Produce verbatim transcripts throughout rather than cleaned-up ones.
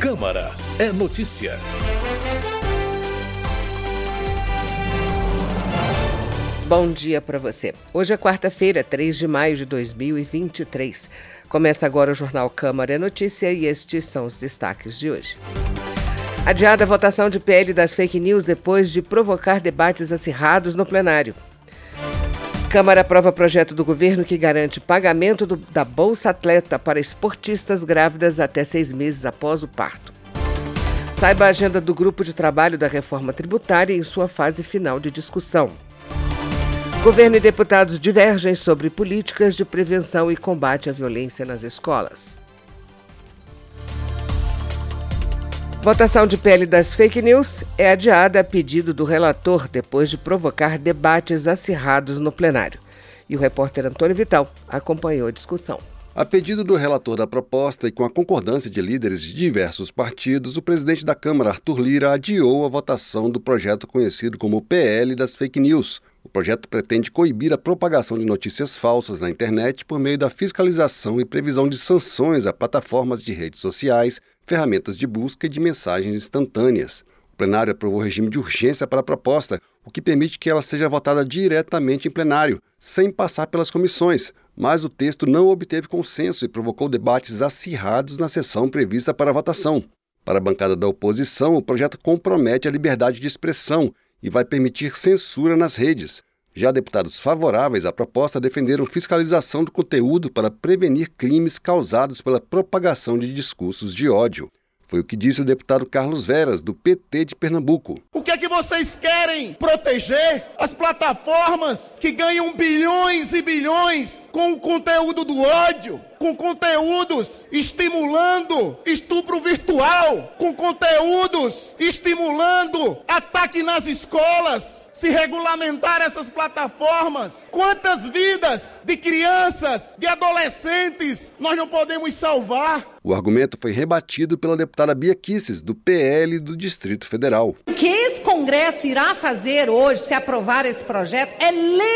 Câmara é notícia. Bom dia para você. Hoje é quarta-feira, três de maio de dois mil e vinte e três. Começa agora o Jornal Câmara é Notícia e estes são os destaques de hoje. Adiada a votação de P L das fake news depois de provocar debates acirrados no plenário. Câmara aprova projeto do governo que garante pagamento do, da Bolsa Atleta para esportistas grávidas até seis meses após o parto. Saiba a agenda do grupo de trabalho da reforma tributária em sua fase final de discussão. Governo e deputados divergem sobre políticas de prevenção e combate à violência nas escolas. Votação de P L das fake news é adiada a pedido do relator depois de provocar debates acirrados no plenário. E o repórter Antônio Vital acompanhou a discussão. A pedido do relator da proposta e com a concordância de líderes de diversos partidos, o presidente da Câmara, Arthur Lira, adiou a votação do projeto conhecido como P L das fake news. O projeto pretende coibir a propagação de notícias falsas na internet por meio da fiscalização e previsão de sanções a plataformas de redes sociais, ferramentas de busca e de mensagens instantâneas. O plenário aprovou o regime de urgência para a proposta, o que permite que ela seja votada diretamente em plenário, sem passar pelas comissões, mas o texto não obteve consenso e provocou debates acirrados na sessão prevista para a votação. Para a bancada da oposição, o projeto compromete a liberdade de expressão e vai permitir censura nas redes. Já deputados favoráveis à proposta defenderam fiscalização do conteúdo para prevenir crimes causados pela propagação de discursos de ódio. Foi o que disse o deputado Carlos Veras, do P T de Pernambuco. O que é que vocês querem? Proteger as plataformas que ganham bilhões e bilhões com o conteúdo do ódio? Com conteúdos estimulando estupro virtual, com conteúdos estimulando ataque nas escolas. Se regulamentar essas plataformas, quantas vidas de crianças, de adolescentes nós não podemos salvar? O argumento foi rebatido pela deputada Bia Kicis, do P L do Distrito Federal. O que esse Congresso irá fazer hoje, se aprovar esse projeto, é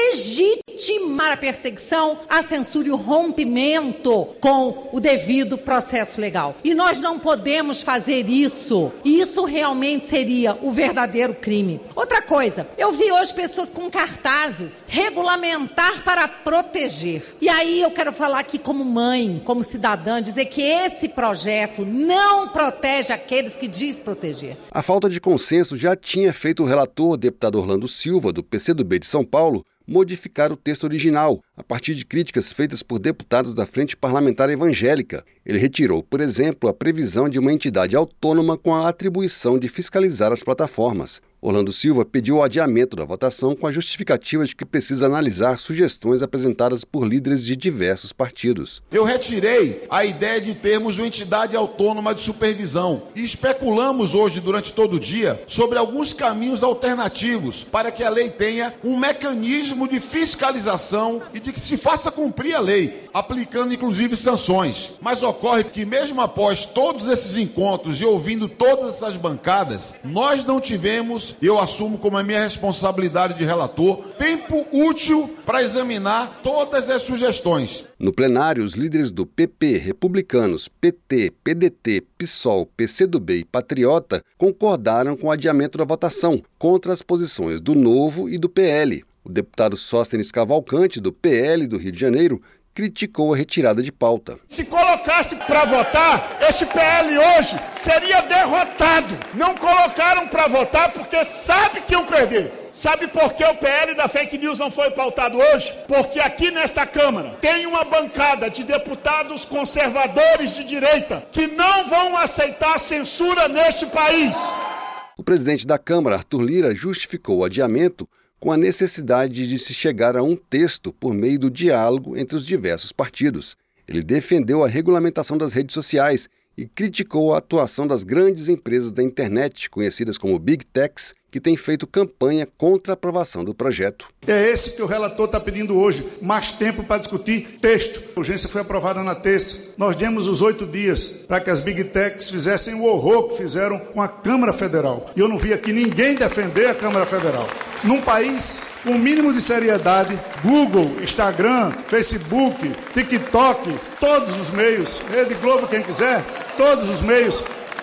legitimar a perseguição, a censura e o rompimento com o devido processo legal. E nós não podemos fazer isso. Isso realmente seria o verdadeiro crime. Outra coisa, eu vi hoje pessoas com cartazes, regulamentar para proteger. E aí eu quero falar aqui como mãe, como cidadã, dizer que esse projeto não protege aqueles que diz proteger. A falta de consenso já tinha feito o relator, deputado Orlando Silva, do P C do B de São Paulo, modificar o texto original, a partir de críticas feitas por deputados da Frente Parlamentar Evangélica. Ele retirou, por exemplo, a previsão de uma entidade autônoma com a atribuição de fiscalizar as plataformas. Orlando Silva pediu o adiamento da votação com a justificativa de que precisa analisar sugestões apresentadas por líderes de diversos partidos. Eu retirei a ideia de termos uma entidade autônoma de supervisão e especulamos hoje durante todo o dia sobre alguns caminhos alternativos para que a lei tenha um mecanismo de fiscalização e de que se faça cumprir a lei, aplicando inclusive sanções. Mas ocorre que mesmo após todos esses encontros e ouvindo todas essas bancadas, nós não tivemos, eu assumo como a minha responsabilidade de relator, tempo útil para examinar todas as sugestões. No plenário, os líderes do P P, Republicanos, P T, P D T, PSOL, P C do B e Patriota concordaram com o adiamento da votação, contra as posições do Novo e do P L. O deputado Sóstenes Cavalcante, do P L do Rio de Janeiro, criticou a retirada de pauta. Se colocasse para votar, esse P L hoje seria derrotado. Não colocaram para votar porque sabe que iam perder. Sabe por que o P L da fake news não foi pautado hoje? Porque aqui nesta Câmara tem uma bancada de deputados conservadores de direita que não vão aceitar censura neste país. O presidente da Câmara, Arthur Lira, justificou o adiamento com a necessidade de se chegar a um texto por meio do diálogo entre os diversos partidos. Ele defendeu a regulamentação das redes sociais e criticou a atuação das grandes empresas da internet, conhecidas como Big Techs, que têm feito campanha contra a aprovação do projeto. É esse que o relator está pedindo hoje, mais tempo para discutir texto. A urgência foi aprovada na terça. Nós demos os oito dias para que as Big Techs fizessem o horror que fizeram com a Câmara Federal. E eu não vi aqui ninguém defender a Câmara Federal. Num país com o mínimo de seriedade, Google, Instagram, Facebook, TikTok, todos os meios, Rede Globo, quem quiser, todos os meios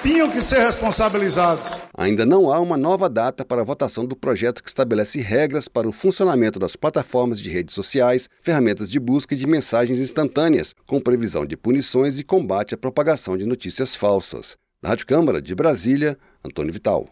tinham que ser responsabilizados. Ainda não há uma nova data para a votação do projeto que estabelece regras para o funcionamento das plataformas de redes sociais, ferramentas de busca e de mensagens instantâneas, com previsão de punições e combate à propagação de notícias falsas. Da Rádio Câmara de Brasília, Antônio Vital.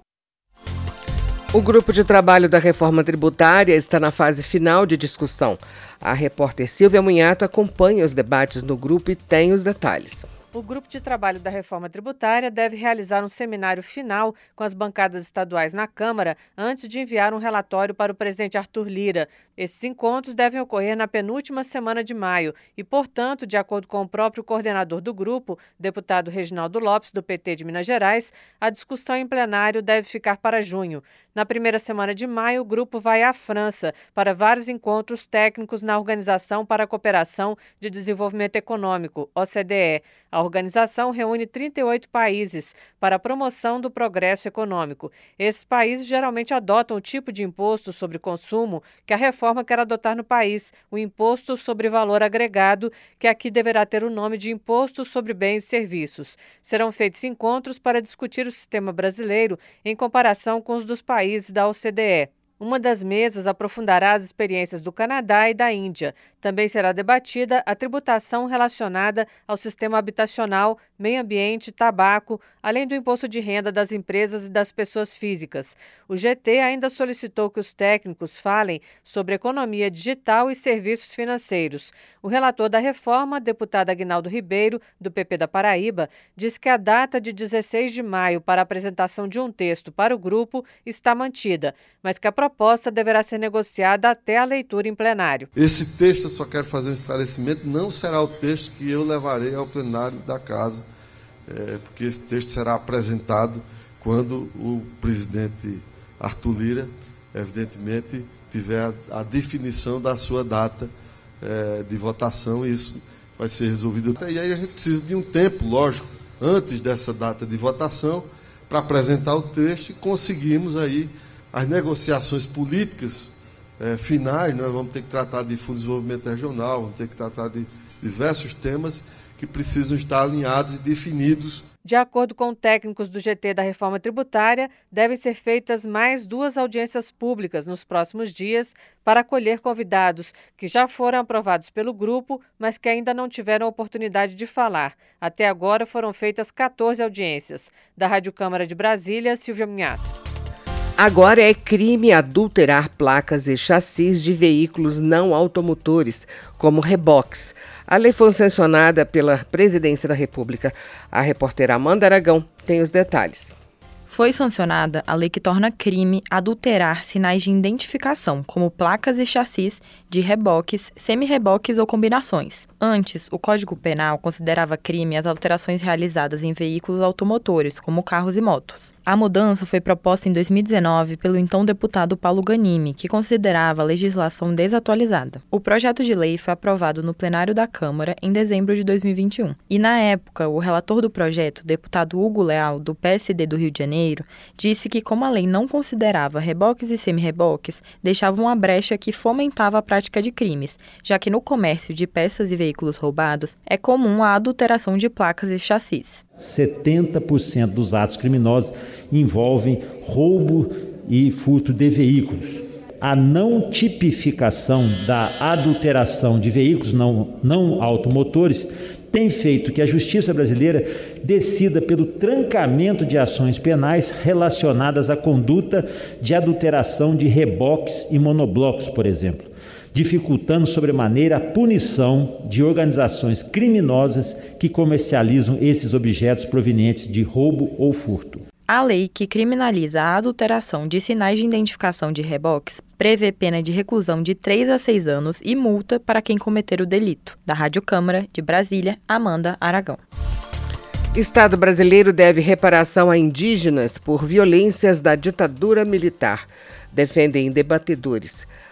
O grupo de trabalho da reforma tributária está na fase final de discussão. A repórter Silvia Munhato acompanha os debates no grupo e tem os detalhes. O grupo de trabalho da reforma tributária deve realizar um seminário final com as bancadas estaduais na Câmara antes de enviar um relatório para o presidente Arthur Lira. Esses encontros devem ocorrer na penúltima semana de maio e, portanto, de acordo com o próprio coordenador do grupo, deputado Reginaldo Lopes, do P T de Minas Gerais, a discussão em plenário deve ficar para junho. Na primeira semana de maio, o grupo vai à França para vários encontros técnicos na Organização para a Cooperação de Desenvolvimento Econômico, O C D E. A organização reúne trinta e oito países para a promoção do progresso econômico. Esses países geralmente adotam o tipo de imposto sobre consumo que a reforma quer adotar no país, o Imposto sobre Valor Agregado, que aqui deverá ter o nome de Imposto sobre Bens e Serviços. Serão feitos encontros para discutir o sistema brasileiro em comparação com os dos países da O C D E. Uma das mesas aprofundará as experiências do Canadá e da Índia. Também será debatida a tributação relacionada ao sistema habitacional, meio ambiente e tabaco, além do imposto de renda das empresas e das pessoas físicas. O G T ainda solicitou que os técnicos falem sobre economia digital e serviços financeiros. O relator da reforma, deputado Aguinaldo Ribeiro, do P P da Paraíba, disse que a data de dezesseis de maio para a apresentação de um texto para o grupo está mantida, mas que a proposta deverá ser negociada até a leitura em plenário. Esse texto, eu só quero fazer um esclarecimento, não será o texto que eu levarei ao plenário da Casa, é, porque esse texto será apresentado quando o presidente Arthur Lira, evidentemente, tiver a, a definição da sua data é, de votação, e isso vai ser resolvido. E aí a gente precisa de um tempo, lógico, antes dessa data de votação, para apresentar o texto e conseguirmos aí as negociações políticas eh, finais. Nós vamos ter que tratar de Fundo de Desenvolvimento Regional, vamos ter que tratar de diversos temas que precisam estar alinhados e definidos. De acordo com técnicos do G T da reforma tributária, devem ser feitas mais duas audiências públicas nos próximos dias para acolher convidados que já foram aprovados pelo grupo, mas que ainda não tiveram oportunidade de falar. Até agora foram feitas quatorze audiências. Da Rádio Câmara de Brasília, Silvia Munhato. Agora é crime adulterar placas e chassis de veículos não automotores, como reboques. A lei foi sancionada pela Presidência da República. A repórter Amanda Aragão tem os detalhes. Foi sancionada a lei que torna crime adulterar sinais de identificação, como placas e chassis de reboques, semi-reboques ou combinações. Antes, o Código Penal considerava crime as alterações realizadas em veículos automotores, como carros e motos. A mudança foi proposta em dois mil e dezenove pelo então deputado Paulo Ganimi, que considerava a legislação desatualizada. O projeto de lei foi aprovado no plenário da Câmara em dezembro de dois mil e vinte e um. E, na época, o relator do projeto, deputado Hugo Leal, do P S D do Rio de Janeiro, disse que, como a lei não considerava reboques e semi-reboques, deixava uma brecha que fomentava a prática de crimes, já que no comércio de peças e veículos roubados é comum a adulteração de placas e chassis. setenta por cento dos atos criminosos envolvem roubo e furto de veículos. A não tipificação da adulteração de veículos não, não automotores tem feito que a justiça brasileira decida pelo trancamento de ações penais relacionadas à conduta de adulteração de reboques e monoblocos, por exemplo, dificultando sobremaneira a punição de organizações criminosas que comercializam esses objetos provenientes de roubo ou furto. A lei que criminaliza a adulteração de sinais de identificação de reboques prevê pena de reclusão de três a seis anos e multa para quem cometer o delito. Da Rádio Câmara, de Brasília, Amanda Aragão. Estado brasileiro deve reparação a indígenas por violências da ditadura militar, defendem debatedores.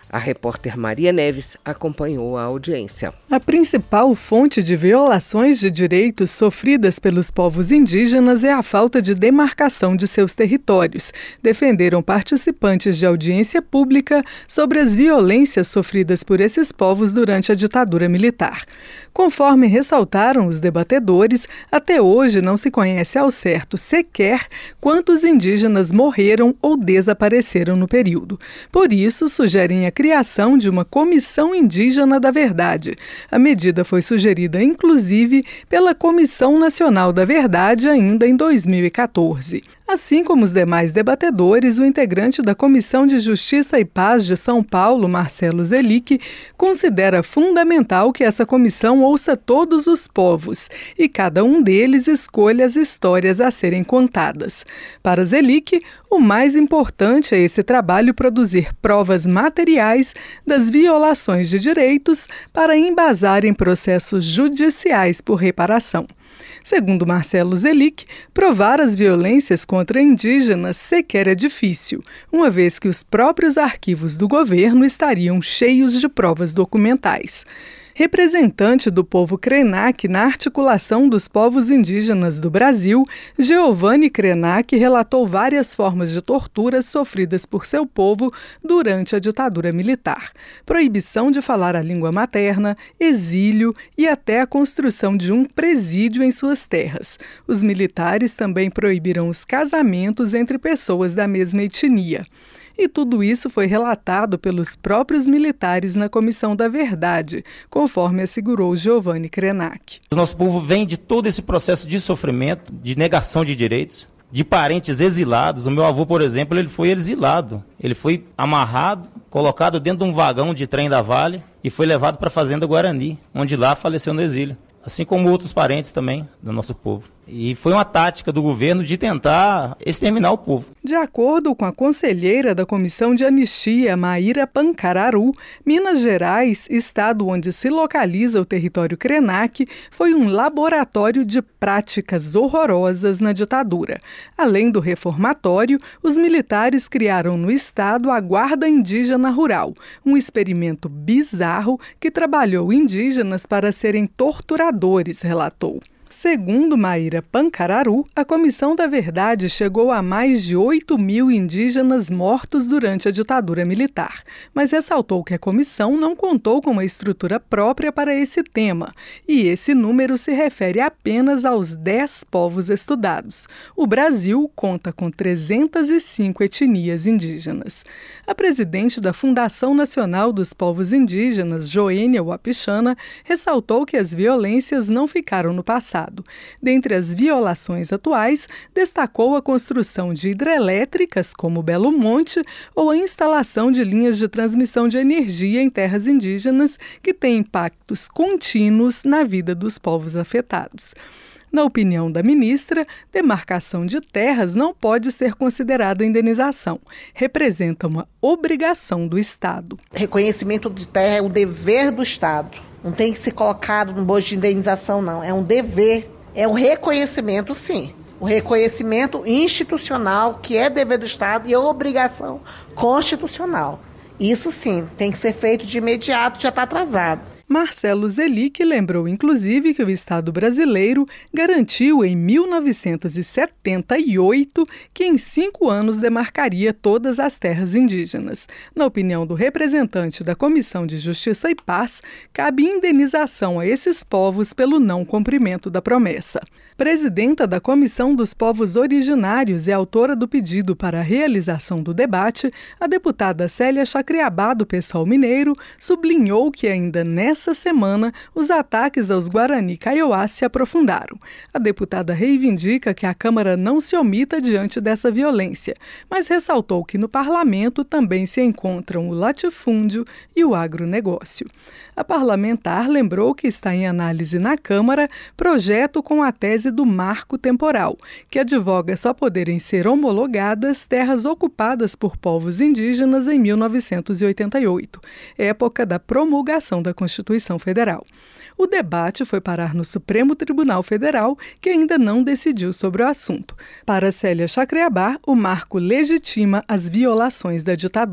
A repórter Maria Neves acompanhou a audiência. A principal fonte de violações de direitos sofridas pelos povos indígenas é a falta de demarcação de seus territórios, defenderam participantes de audiência pública sobre as violências sofridas por esses povos durante a ditadura militar. Conforme ressaltaram os debatedores, até hoje não se conhece ao certo sequer quantos indígenas morreram ou desapareceram no período. Por isso, sugerem a criação de uma Comissão Indígena da Verdade. A medida foi sugerida, inclusive, pela Comissão Nacional da Verdade ainda em dois mil e quatorze. Assim como os demais debatedores, o integrante da Comissão de Justiça e Paz de São Paulo, Marcelo Zelic, considera fundamental que essa comissão ouça todos os povos e cada um deles escolha as histórias a serem contadas. Para Zelic, o mais importante é esse trabalho produzir provas materiais das violações de direitos para embasar em processos judiciais por reparação. Segundo Marcelo Zelic, provar as violências contra indígenas sequer é difícil, uma vez que os próprios arquivos do governo estariam cheios de provas documentais. Representante do povo Krenak na articulação dos povos indígenas do Brasil, Giovanni Krenak relatou várias formas de torturas sofridas por seu povo durante a ditadura militar. Proibição de falar a língua materna, exílio e até a construção de um presídio em suas terras. Os militares também proibiram os casamentos entre pessoas da mesma etnia. E tudo isso foi relatado pelos próprios militares na Comissão da Verdade, conforme assegurou Giovanni Krenak. O nosso povo vem de todo esse processo de sofrimento, de negação de direitos, de parentes exilados. O meu avô, por exemplo, ele foi exilado. Ele foi amarrado, colocado dentro de um vagão de trem da Vale e foi levado para a Fazenda Guarani, onde lá faleceu no exílio. Assim como outros parentes também do nosso povo. E foi uma tática do governo de tentar exterminar o povo. De acordo com a conselheira da Comissão de Anistia, Maíra Pancararu, Minas Gerais, estado onde se localiza o território Krenak, foi um laboratório de práticas horrorosas na ditadura. Além do reformatório, os militares criaram no estado a Guarda Indígena Rural, um experimento bizarro que trabalhou indígenas para serem torturadores, relatou. Segundo Maíra Pancararu, a Comissão da Verdade chegou a mais de oito mil indígenas mortos durante a ditadura militar, mas ressaltou que a comissão não contou com uma estrutura própria para esse tema, e esse número se refere apenas aos dez povos estudados. O Brasil conta com trezentas e cinco etnias indígenas. A presidente da Fundação Nacional dos Povos Indígenas, Joênia Wapichana, ressaltou que as violências não ficaram no passado. Dentre as violações atuais, destacou a construção de hidrelétricas, como Belo Monte, ou a instalação de linhas de transmissão de energia em terras indígenas, que têm impactos contínuos na vida dos povos afetados. Na opinião da ministra, demarcação de terras não pode ser considerada indenização. Representa uma obrigação do Estado. Reconhecimento de terra é um dever do Estado. Não tem que ser colocado no bojo de indenização, não. É um dever, é um reconhecimento, sim. O reconhecimento institucional, que é dever do Estado, e é obrigação constitucional. Isso, sim, tem que ser feito de imediato, já está atrasado. Marcelo Zelic lembrou, inclusive, que o Estado brasileiro garantiu em mil novecentos e setenta e oito que em cinco anos demarcaria todas as terras indígenas. Na opinião do representante da Comissão de Justiça e Paz, cabe indenização a esses povos pelo não cumprimento da promessa. Presidenta da Comissão dos Povos Originários e autora do pedido para a realização do debate, a deputada Célia Chacriabá, do Pessoal Mineiro, sublinhou que ainda nessa semana os ataques aos Guarani Kaiowá se aprofundaram. A deputada reivindica que a Câmara não se omita diante dessa violência, mas ressaltou que no parlamento também se encontram o latifúndio e o agronegócio. A parlamentar lembrou que está em análise na Câmara projeto com a tese do marco temporal, que advoga só poderem ser homologadas terras ocupadas por povos indígenas em mil novecentos e oitenta e oito, época da promulgação da Constituição Federal. O debate foi parar no Supremo Tribunal Federal, que ainda não decidiu sobre o assunto. Para Célia Chacriabá, o marco legitima as violações da ditadura.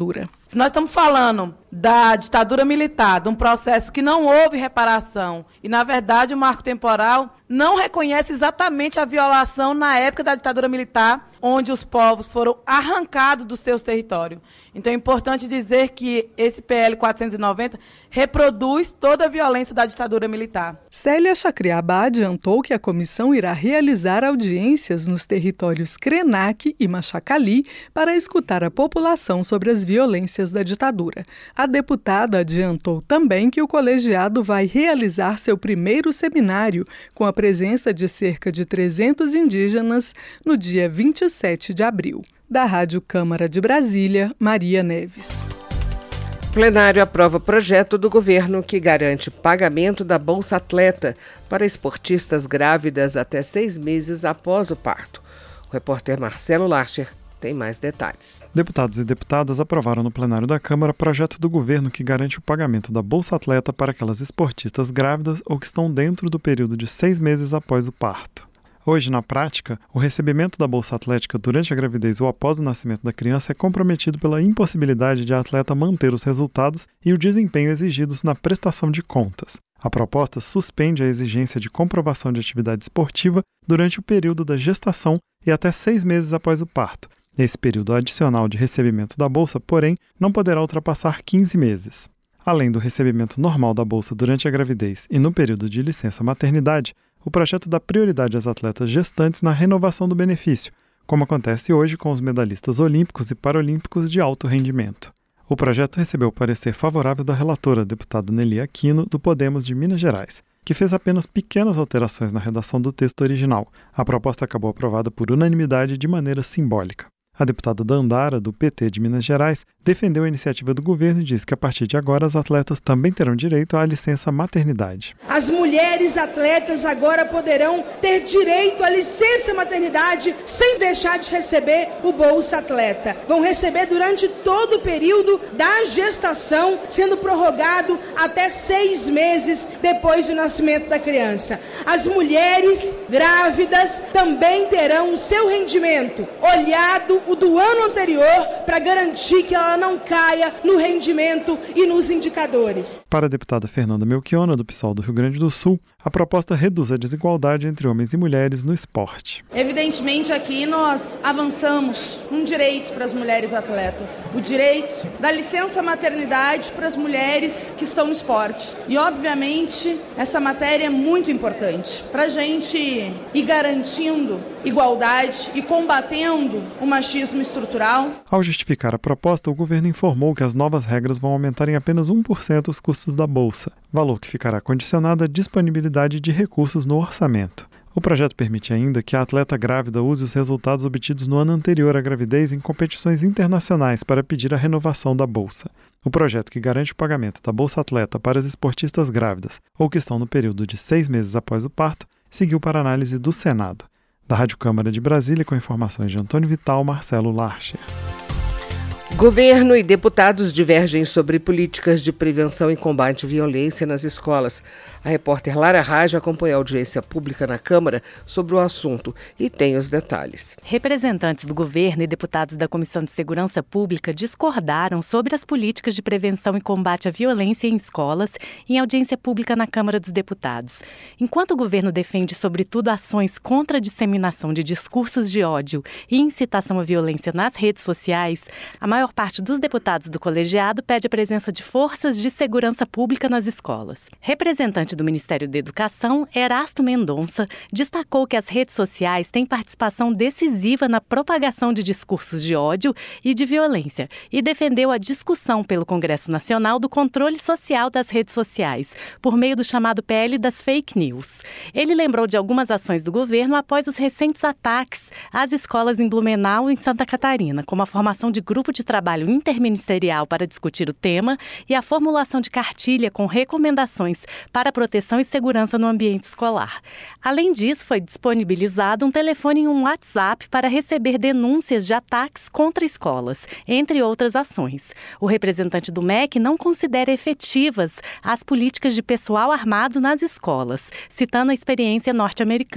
Se nós estamos falando da ditadura militar, de um processo que não houve reparação, e, na verdade, o marco temporal não reconhece exatamente a violação na época da ditadura militar, onde os povos foram arrancados dos seus territórios. Então, é importante dizer que esse P L quatrocentos e noventa reproduz toda a violência da ditadura militar. Célia Chacriabá adiantou que a comissão irá realizar audiências nos territórios Krenak e Machacali para escutar a população sobre as violências da ditadura. A deputada adiantou também que o colegiado vai realizar seu primeiro seminário com a presença de cerca de trezentos indígenas no dia vinte e sete de abril. Da Rádio Câmara de Brasília, Maria Neves. O plenário aprova projeto do governo que garante pagamento da Bolsa Atleta para esportistas grávidas até seis meses após o parto. O repórter Marcelo Larcher tem mais detalhes. Deputados e deputadas aprovaram no plenário da Câmara projeto do governo que garante o pagamento da Bolsa Atleta para aquelas esportistas grávidas ou que estão dentro do período de seis meses após o parto. Hoje, na prática, o recebimento da Bolsa Atlética durante a gravidez ou após o nascimento da criança é comprometido pela impossibilidade de a atleta manter os resultados e o desempenho exigidos na prestação de contas. A proposta suspende a exigência de comprovação de atividade esportiva durante o período da gestação e até seis meses após o parto. Esse período adicional de recebimento da Bolsa, porém, não poderá ultrapassar quinze meses. Além do recebimento normal da Bolsa durante a gravidez e no período de licença maternidade, o projeto dá prioridade às atletas gestantes na renovação do benefício, como acontece hoje com os medalhistas olímpicos e paralímpicos de alto rendimento. O projeto recebeu o parecer favorável da relatora, deputada Nelly Aquino, do Podemos de Minas Gerais, que fez apenas pequenas alterações na redação do texto original. A proposta acabou aprovada por unanimidade de maneira simbólica. A deputada Dandara, do P T de Minas Gerais, defendeu a iniciativa do governo e disse que a partir de agora as atletas também terão direito à licença maternidade. As mulheres atletas agora poderão ter direito à licença maternidade sem deixar de receber o Bolsa Atleta. Vão receber durante todo o período da gestação, sendo prorrogado até seis meses depois do nascimento da criança. As mulheres grávidas também terão o seu rendimento olhado o do ano anterior para garantir que ela não caia no rendimento e nos indicadores. Para a deputada Fernanda Melchiona, do PSOL do Rio Grande do Sul, a proposta reduz a desigualdade entre homens e mulheres no esporte. Evidentemente, aqui nós avançamos um direito para as mulheres atletas, o direito da licença maternidade para as mulheres que estão no esporte. E, obviamente, essa matéria é muito importante para a gente ir garantindo igualdade e combatendo o machismo estrutural. Ao justificar a proposta, o governo informou que as novas regras vão aumentar em apenas um por cento os custos da Bolsa, valor que ficará condicionado à disponibilidade de recursos no orçamento. O projeto permite ainda que a atleta grávida use os resultados obtidos no ano anterior à gravidez em competições internacionais para pedir a renovação da Bolsa. O projeto que garante o pagamento da Bolsa Atleta para as esportistas grávidas ou que estão no período de seis meses após o parto seguiu para análise do Senado. Da Rádio Câmara de Brasília, com informações de Antônio Vital, Marcelo Larcher. Governo e deputados divergem sobre políticas de prevenção e combate à violência nas escolas. A repórter Lara Raj acompanhou a audiência pública na Câmara sobre o assunto e tem os detalhes. Representantes do governo e deputados da Comissão de Segurança Pública discordaram sobre as políticas de prevenção e combate à violência em escolas em audiência pública na Câmara dos Deputados. Enquanto o governo defende, sobretudo, ações contra a disseminação de discursos de ódio e incitação à violência nas redes sociais, a maior parte dos deputados do colegiado pede a presença de forças de segurança pública nas escolas. Representante do Ministério da Educação, Erasto Mendonça, destacou que as redes sociais têm participação decisiva na propagação de discursos de ódio e de violência e defendeu a discussão pelo Congresso Nacional do controle social das redes sociais, por meio do chamado P L das fake news. Ele lembrou de algumas ações do governo após os recentes ataques às escolas em Blumenau e em Santa Catarina, como a formação de grupo de trabalho interministerial para discutir o tema e a formulação de cartilha com recomendações para proteção e segurança no ambiente escolar. Além disso, foi disponibilizado um telefone e um WhatsApp para receber denúncias de ataques contra escolas, entre outras ações. O representante do M E C não considera efetivas as políticas de pessoal armado nas escolas, citando a experiência norte-americana.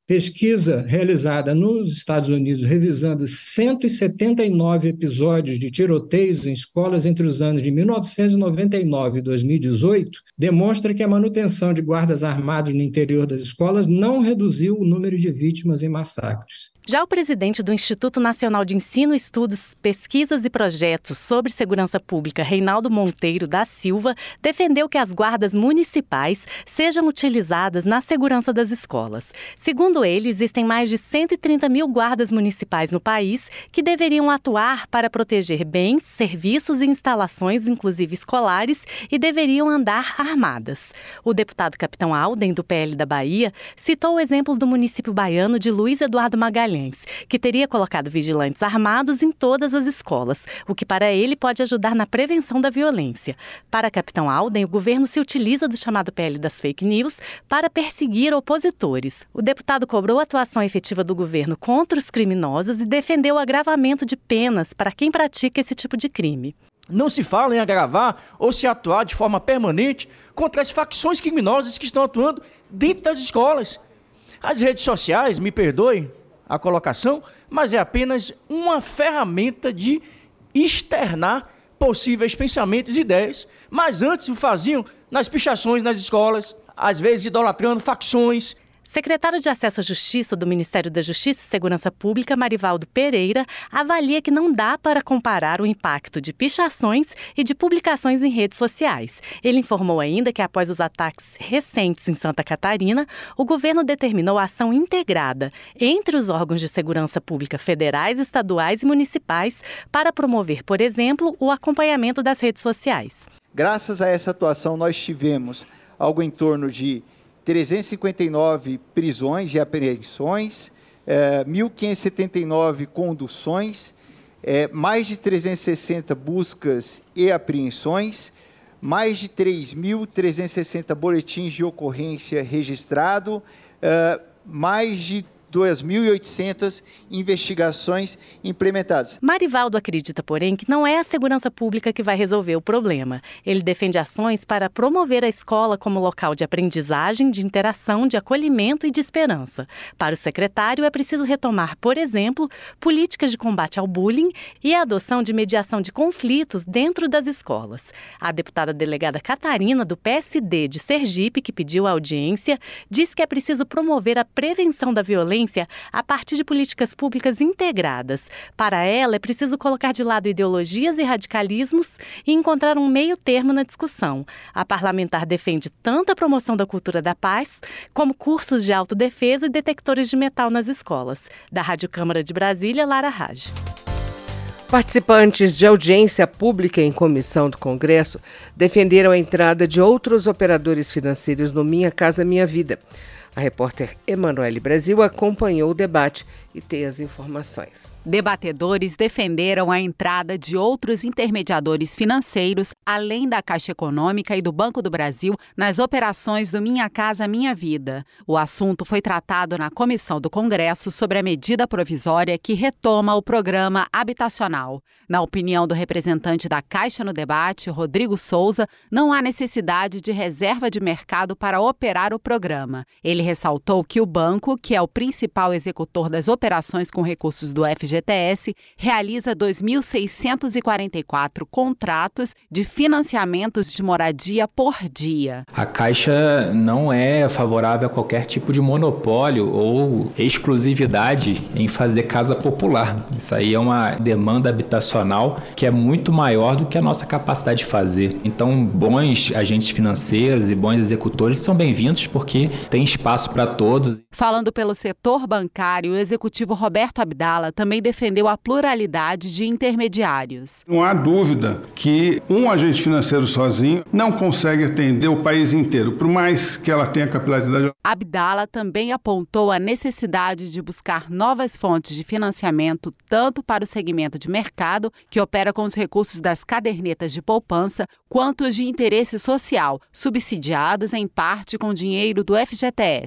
Pesquisa realizada nos Estados Unidos, revisando cento e setenta e nove episódios de tiroteios em escolas entre os anos de mil novecentos e noventa e nove e dois mil e dezoito, demonstra que a manutenção de guardas armados no interior das escolas não reduziu o número de vítimas em massacres. Já o presidente do Instituto Nacional de Ensino, Estudos, Pesquisas e Projetos sobre Segurança Pública, Reinaldo Monteiro da Silva, defendeu que as guardas municipais sejam utilizadas na segurança das escolas. Segundo ele, existem mais de cento e trinta mil guardas municipais no país que deveriam atuar para proteger bens, serviços e instalações, inclusive escolares, e deveriam andar armadas. O deputado Capitão Alden, do P L da Bahia, citou o exemplo do município baiano de Luiz Eduardo Magalhães, que teria colocado vigilantes armados em todas as escolas, o que para ele pode ajudar na prevenção da violência. Para Capitão Alden, o governo se utiliza do chamado P L das fake news para perseguir opositores. O deputado cobrou a atuação efetiva do governo contra os criminosos e defendeu o agravamento de penas para quem pratica esse tipo de crime. Não se fala em agravar ou se atuar de forma permanente contra as facções criminosas que estão atuando dentro das escolas. As redes sociais, me perdoem a colocação, mas é apenas uma ferramenta de externar possíveis pensamentos e ideias, mas antes o faziam nas pichações nas escolas, às vezes idolatrando facções. Secretário de Acesso à Justiça do Ministério da Justiça e Segurança Pública, Marivaldo Pereira, avalia que não dá para comparar o impacto de pichações e de publicações em redes sociais. Ele informou ainda que, após os ataques recentes em Santa Catarina, o governo determinou a ação integrada entre os órgãos de segurança pública federais, estaduais e municipais para promover, por exemplo, o acompanhamento das redes sociais. Graças a essa atuação, nós tivemos algo em torno de trezentas e cinquenta e nove prisões e apreensões, eh, mil quinhentas e setenta e nove conduções, eh, mais de trezentas e sessenta buscas e apreensões, mais de três mil trezentos e sessenta boletins de ocorrência registrado, eh, mais de duas mil e oitocentas investigações implementadas. Marivaldo acredita, porém, que não é a segurança pública que vai resolver o problema. Ele defende ações para promover a escola como local de aprendizagem, de interação, de acolhimento e de esperança. Para o secretário, é preciso retomar, por exemplo, políticas de combate ao bullying e a adoção de mediação de conflitos dentro das escolas. A deputada delegada Catarina, do P S D de Sergipe, que pediu a audiência, diz que é preciso promover a prevenção da violência a partir de políticas públicas integradas. Para ela, é preciso colocar de lado ideologias e radicalismos e encontrar um meio termo na discussão. A parlamentar defende tanto a promoção da cultura da paz, como cursos de autodefesa e detectores de metal nas escolas. Da Rádio Câmara de Brasília, Lara Raj. Participantes de audiência pública em comissão do Congresso defenderam a entrada de outros operadores financeiros no Minha Casa Minha Vida. A repórter Emanuele Brasil acompanhou o debate e tem as informações. Debatedores defenderam a entrada de outros intermediadores financeiros, além da Caixa Econômica e do Banco do Brasil, nas operações do Minha Casa Minha Vida. O assunto foi tratado na comissão do Congresso sobre a medida provisória que retoma o programa habitacional. Na opinião do representante da Caixa no debate, Rodrigo Souza, não há necessidade de reserva de mercado para operar o programa. Ele ressaltou que o banco, que é o principal executor das operações com recursos do F G T S, realiza dois mil seiscentos e quarenta e quatro contratos de financiamentos de moradia por dia. A Caixa não é favorável a qualquer tipo de monopólio ou exclusividade em fazer casa popular. Isso aí é uma demanda habitacional que é muito maior do que a nossa capacidade de fazer. Então, bons agentes financeiros e bons executores são bem-vindos porque tem espaço para todos. Falando pelo setor bancário, o executivo Roberto Abdala também defendeu a pluralidade de intermediários. Não há dúvida que um agente financeiro sozinho não consegue atender o país inteiro, por mais que ela tenha capilaridade. Abdala também apontou a necessidade de buscar novas fontes de financiamento, tanto para o segmento de mercado, que opera com os recursos das cadernetas de poupança, quanto os de interesse social, subsidiados em parte com dinheiro do F G T S.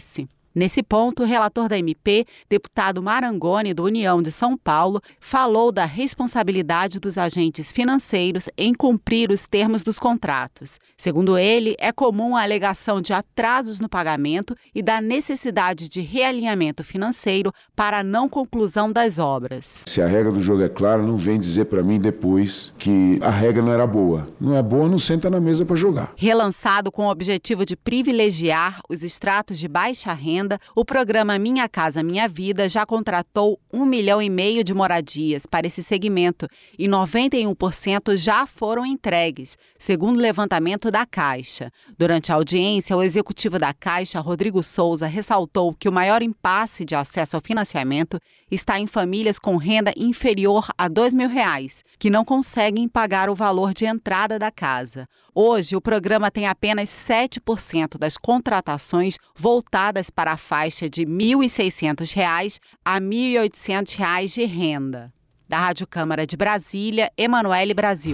Nesse ponto, o relator da M P, deputado Marangoni, do União de São Paulo, falou da responsabilidade dos agentes financeiros em cumprir os termos dos contratos. Segundo ele, é comum a alegação de atrasos no pagamento e da necessidade de realinhamento financeiro para a não conclusão das obras. Se a regra do jogo é clara, não vem dizer para mim depois que a regra não era boa. Não é boa, não senta na mesa para jogar. Relançado com o objetivo de privilegiar os estratos de baixa renda, o programa Minha Casa Minha Vida já contratou um milhão e meio de moradias para esse segmento e noventa e um por cento já foram entregues, segundo o levantamento da Caixa. Durante a audiência, o executivo da Caixa, Rodrigo Souza, ressaltou que o maior impasse de acesso ao financiamento está em famílias com renda inferior a dois mil reais, que não conseguem pagar o valor de entrada da casa. Hoje, o programa tem apenas sete por cento das contratações voltadas para a faixa de mil e seiscentos reais a mil e oitocentos reais de renda. Da Rádio Câmara de Brasília, Emanuele Brasil.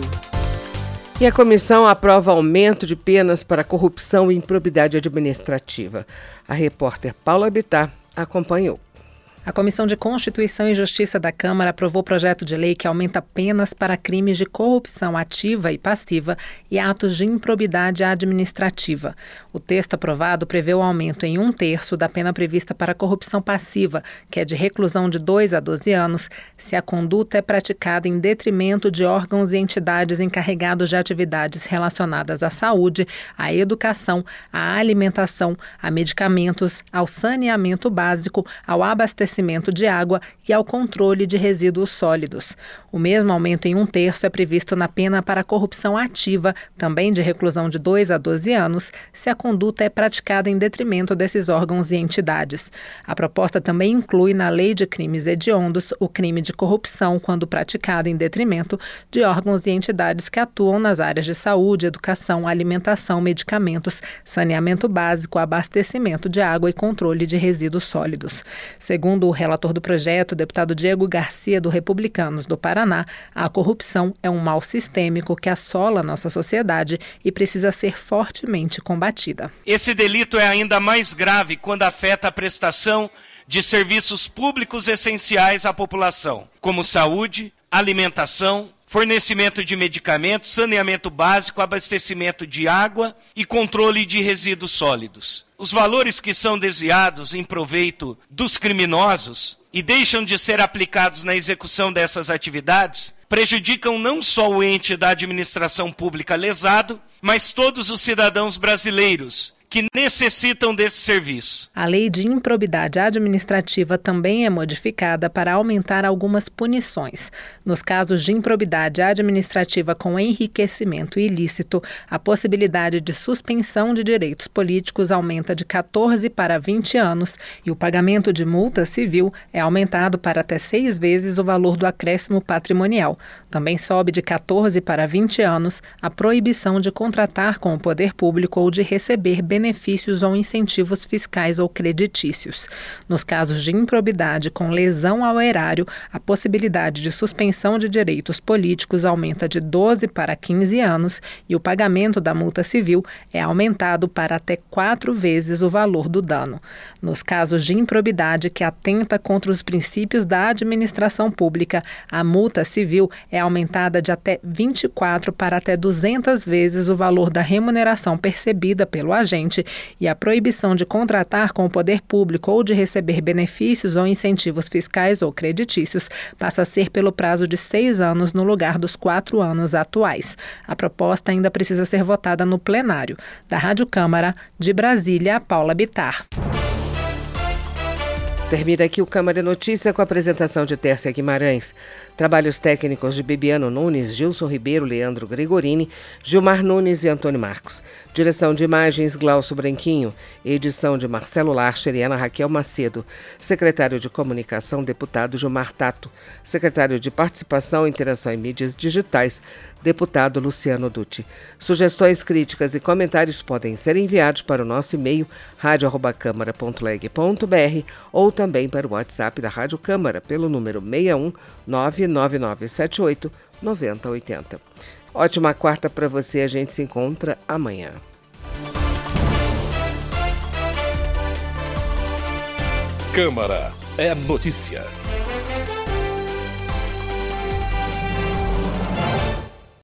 E a comissão aprova aumento de penas para corrupção e improbidade administrativa. A repórter Paula Bittar acompanhou. A Comissão de Constituição e Justiça da Câmara aprovou o projeto de lei que aumenta penas para crimes de corrupção ativa e passiva e atos de improbidade administrativa. O texto aprovado prevê o aumento em um terço da pena prevista para corrupção passiva, que é de reclusão de dois a doze anos, se a conduta é praticada em detrimento de órgãos e entidades encarregados de atividades relacionadas à saúde, à educação, à alimentação, a medicamentos, ao saneamento básico, ao abastecimento de água e ao controle de resíduos sólidos. O mesmo aumento em um terço é previsto na pena para corrupção ativa, também de reclusão de dois a doze anos, se a conduta é praticada em detrimento desses órgãos e entidades. A proposta também inclui na Lei de Crimes Hediondos o crime de corrupção quando praticado em detrimento de órgãos e entidades que atuam nas áreas de saúde, educação, alimentação, medicamentos, saneamento básico, abastecimento de água e controle de resíduos sólidos. Segundo o relator do projeto, o deputado Diego Garcia, do Republicanos do Paraná, a corrupção é um mal sistêmico que assola a nossa sociedade e precisa ser fortemente combatida. Esse delito é ainda mais grave quando afeta a prestação de serviços públicos essenciais à população, como saúde, alimentação, fornecimento de medicamentos, saneamento básico, abastecimento de água e controle de resíduos sólidos. Os valores que são desviados em proveito dos criminosos e deixam de ser aplicados na execução dessas atividades prejudicam não só o ente da administração pública lesado, mas todos os cidadãos brasileiros que necessitam desse serviço. A Lei de Improbidade Administrativa também é modificada para aumentar algumas punições. Nos casos de improbidade administrativa com enriquecimento ilícito, a possibilidade de suspensão de direitos políticos aumenta de quatorze para vinte anos e o pagamento de multa civil é aumentado para até seis vezes o valor do acréscimo patrimonial. Também sobe de quatorze para vinte anos a proibição de contratar com o poder público ou de receber benefícios benefícios ou incentivos fiscais ou creditícios. Nos casos de improbidade com lesão ao erário, a possibilidade de suspensão de direitos políticos aumenta de doze para quinze anos e o pagamento da multa civil é aumentado para até quatro vezes o valor do dano. Nos casos de improbidade que atenta contra os princípios da administração pública, a multa civil é aumentada de até vinte e quatro para até duzentas vezes o valor da remuneração percebida pelo agente e a proibição de contratar com o poder público ou de receber benefícios ou incentivos fiscais ou creditícios passa a ser pelo prazo de seis anos no lugar dos quatro anos atuais. A proposta ainda precisa ser votada no plenário. Da Rádio Câmara, de Brasília, Paula Bittar. Termina aqui o Câmara Notícia com a apresentação de Tércia Guimarães. Trabalhos técnicos de Bibiano Nunes, Gilson Ribeiro, Leandro Gregorini, Gilmar Nunes e Antônio Marcos. Direção de imagens, Glaucio Branquinho. Edição de Marcelo Larcher e Ana Raquel Macedo. Secretário de Comunicação, deputado Gilmar Tato. Secretário de Participação, Interação e Mídias Digitais, deputado Luciano Dutti. Sugestões, críticas e comentários podem ser enviados para o nosso e-mail rádio arroba câmara ponto leg ponto br ou também para o WhatsApp da Rádio Câmara pelo número seis um nove nove nove sete oito nove zero oito zero. Ótima quarta para você, a gente se encontra amanhã. Câmara é notícia.